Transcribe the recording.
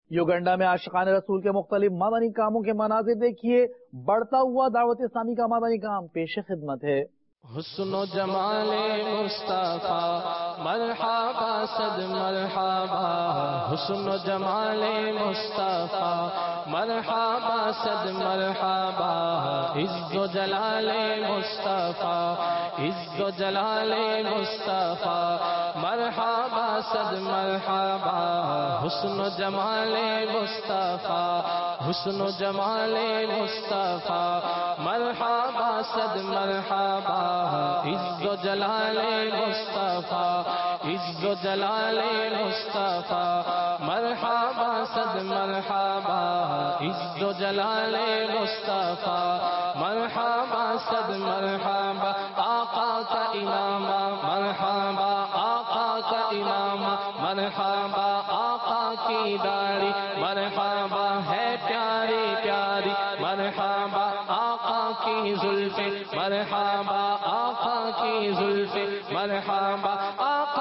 یوگنڈا میں عاشقان رسول کے مختلف مدنی کاموں کے مناظر دیکھیے، بڑھتا ہوا دعوت اسلامی کا مدنی کام پیش خدمت ہے۔ حسن و جمال مصطفیٰ مرحبا صد مرحبا، حسن و جمال مصطفیٰ مرحبا صد مرحبا، عز و جلال مصطفیٰ عز و جلال مصطفیٰ مرحبا صد مرحبا، حسن و جمال مصطفیٰ حسن و جمال مصطفیٰ مرحبا صد مرحبا، عز و جلال مصطفیٰ عز و جلال مصطفیٰ مرحبا صد مرحبا، عز و جلال مصطفیٰ مرحبا صد مرحبا، آقا کا امامہ مرحبا آقا کا امامہ مرحبا، آقا کی داڑھی مرحبا ہے پیاری پیاری مرحبا، آقا کی زلفیں مرحبا آقا کی زلفیں مرحبا، آقا